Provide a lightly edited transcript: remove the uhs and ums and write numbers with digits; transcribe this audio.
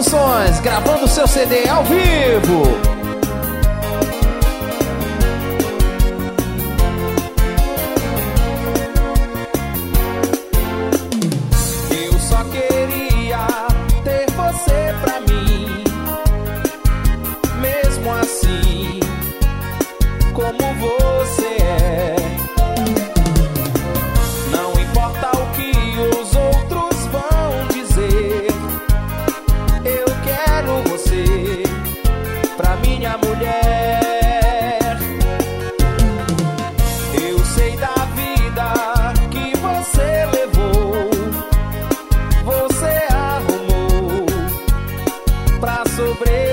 Produções, gravando seu CD ao vivo. Eu só queria ter você pra mim, mesmo assim, como você é. Não importa o que os outros vão dizer, eu quero você pra minha mulher. Eu sei da vida que você levou, você arrumou pra sobreviver.